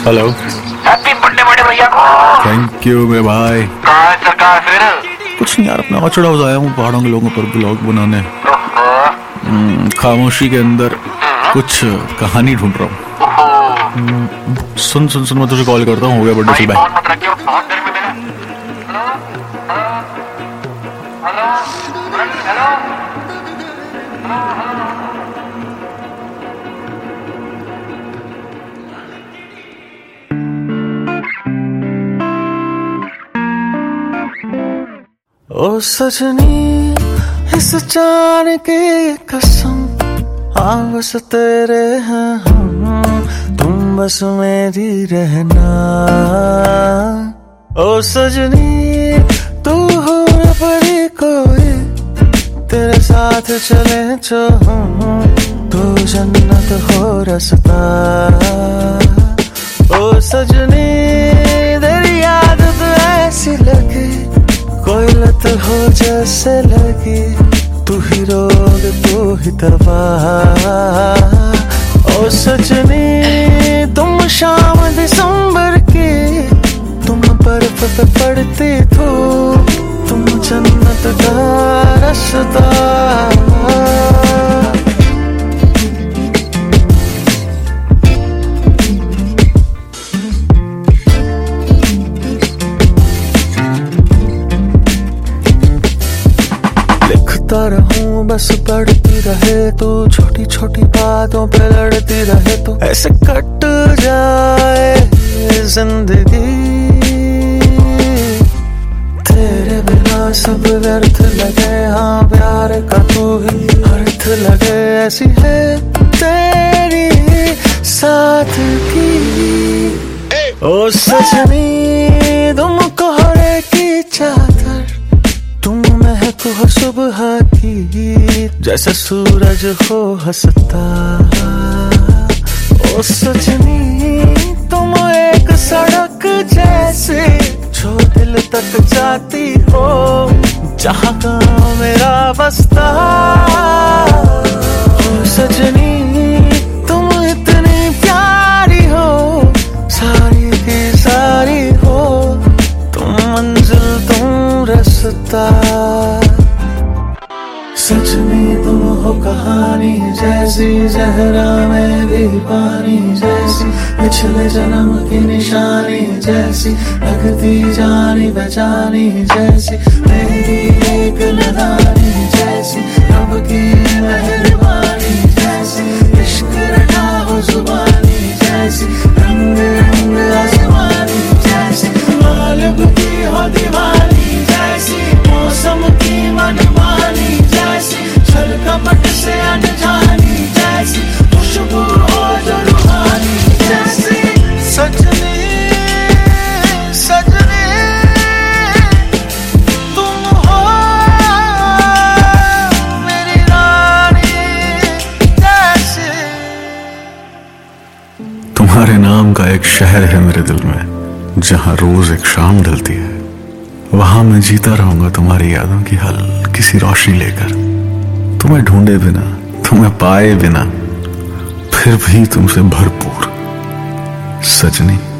Hello. Happy birthday बड़े भैया को। थैंक यू मेरे भाई। कहाँ है सरकार फिर? कुछ नहीं यार, अपना ऑर्चर्ड हाउस आया हूँ पहाड़ों के लोगों पर ब्लॉग बनाने। खामोशी के अंदर कुछ कहानी ढूंढ रहा हूँ। सुन सुन सुन, मैं तुझे कॉल करता हूँ। हो गया बर्थडे से? बाय। मत रखियो, बहुत देर में मिला। हेलो हेलो ओ सजनी, इस जान की कसम, हाँ बस तेरे हैं हम, तुम बस मेरी रहना। ओ सजनी, तू हो न पड़ी कोई, तेरे साथ चले जो हम, तो जन्नत हो रास्ता। ओ सजनी, तेरी आदत ऐसी लगी, कोई लत हो जैसे लगी, तू ही रोग तू ही दवा। ओ सजनी, तुम शाम दिसंबर की, तुम बर्फ पे पड़ती धूप, तुम जन्नत का रास्ता। रहूं बस पढ़ती रहे तू, छोटी छोटी बातों पे लड़ती रहे तू, ऐसे कट जाए जिंदगी। तेरे बिना सब व्यर्थ लगे, हाँ प्यार का तू ही अर्थ लगे, ऐसी है तेरी साथ की। ओ सजनी, तुम कोहरे की चादर, तुम महक हो सुबह की, जैसे सूरज हो हंसता। ओ सजनी, तुम एक सड़क जैसे, जो दिल तक जाती हो, जहाँ का मेरा बस्ता। ओ सजनी, तुम इतनी प्यारी हो, सारी की सारी हो, तुम मंजिल तुम रास्ता। सजनी, तुम हो कहानी जैसी, जहरा में भी पानी जैसी, पिछले जन्म की निशानी जैसी, लगती जानी बचानी जैसी, मेरी एक नदानी जैसी, रब की मेहरबानी जैसी, इश्क रखा हो जुबानी जैसी, रंग रंग आसमानी जैसी, मालिक की हो दीवानी जैसी, मौसम की मनमानी जैसी, छल कपट से अनजानी जैसी, खुशबू हो जो रूहानी जैसी। सजनी सजनी, तुम हो मेरी रानी जैसी। तुम्हारे नाम का एक शहर है मेरे दिल में, जहाँ रोज एक शाम ढलती है, वहां मैं जीता रहूंगा तुम्हारी यादों की हल्की सी रोशनी लेकर। तुम्हें ढूंढे बिना, तुम्हें पाए बिना, फिर भी तुमसे भरपूर सजनी।